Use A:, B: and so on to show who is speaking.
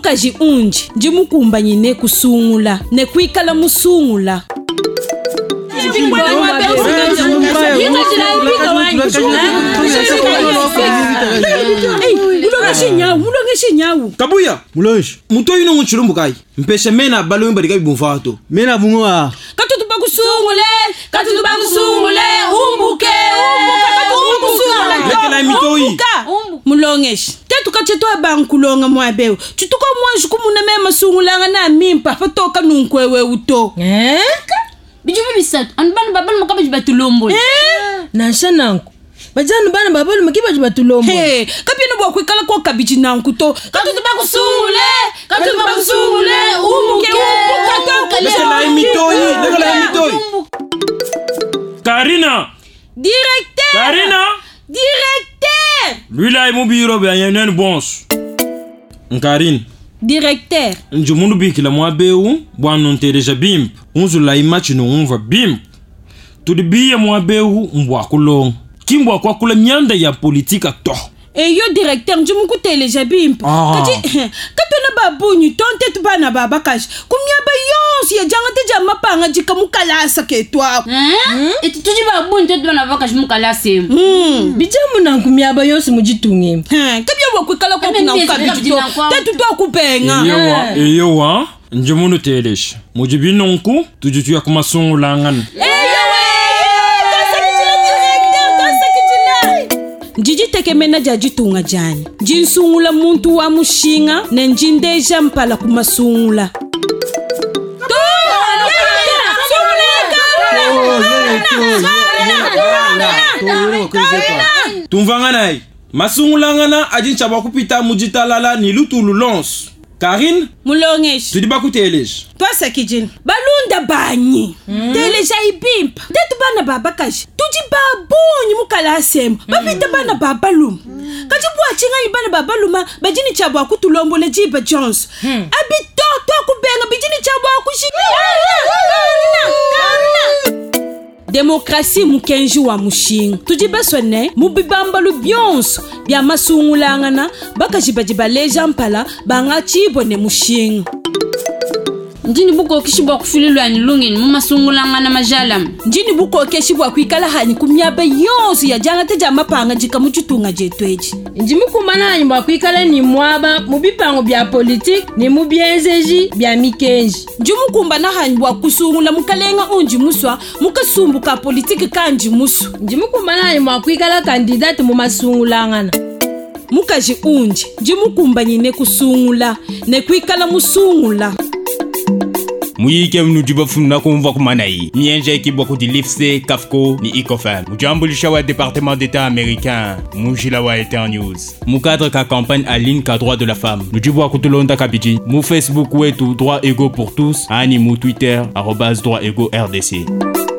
A: mukaji unji njimukumba nyine kusungula ne kwikala musungula. Mulongeshe nyawu
B: Kabuya
C: Mulongeshe
B: muto yino nguchulumbu kai mpeshe mena balo yimba dikabi bonfato
C: mena bungoa
A: katutuba kusungule umbuke
B: lekela mitoi
A: mulongeshe tetuka cheto abankulonga mwabeo chituka mwanju kumuna mema sungulanga na mimpa patoka nunkwewe uto
D: bijubi bisatu anbana babana makabaji batulombo
E: nasha nanku bajanu bana babolu makibaji batulombo
A: kapino bwa kwikala kwa kabiji nanku to katutuba kusungule umuke
B: lekela mitoi
F: Karina
A: Directeur
F: lui là il mobiro bien yenen bons
B: Karine
A: Directeur
B: njumundu bikila mwabeu bwanu ntereja bimp unzula imachi no umva bimp tudibiye mwabeu mbwa kulong kimbwa kwa kula myanda ya politika to
A: yo directeur njumuku teleja bimp katona babunyu tonte tubana baba kash kumyaba yonsi ya janga te jama panga jika mukalasa ketwa
D: eti tuji babunyu te tubana baba kash mukalase
E: bijamu nanku myaba yonsi mujitunge
A: kabya wakwikala kwa kuna ukabijito te tutwa kupenga
F: eyowa njumundu telesh mujibinonku tujutu ya kumasungulangana
A: njiji tekemena jajitunga jani jinsungula muntu wa mushinga na njindeja mpala kumasungula
B: tumvangana masungulangana ajincha bakupita mujitalala ni lutulu lons Karine
A: mulongeshe
B: tudiba kuteleja
A: twasa kijini balunda banyi teleja ibimpa tetu bana baba kashi tuji babunyi mukalasema bapita bana baba luma kaji bwachinga ibana baba luma bajini chabo akutulombole jiba Jones abitoto akubenga bijini chabo akushika demokrasi mukenji wa mushinga tujibasone mubibambalu byonso bya masungulangana bakajibajiba leja mpala banga chibone mushinga
D: njini buko kishibwa kufulilwa ni lungeni mumasungulangana majalam
A: njini buko keshibwa kwikala hani kumyaba yonso ya janga te jama panga jika muchitunga jetweji
E: njimukumana hani mwa kwikala ni mwaba mubipango bya politique ni mubyenzeji bya mikenji
A: njumukumba na hani bwa kusungula mukalenga unji muswa mukasumbuka politiki kanji musu
E: njimukumana hani mwa kwikala kandidati mumasungulangana
A: mukaji unji njimukumba nyine kusungula ne kwikala musungula
G: muyike mnujiba funna kumva kumanai mienje kibwa kuti lifse kafko ni icofam mujambulisha wa département d'état américain mujila wa Eter News mukadre ka campagne à ligne ka droit de la femme mujibwa kutulonda kabiji mu Facebook wetu droit égaux pour tous ani mu Twitter @droit égaux RDC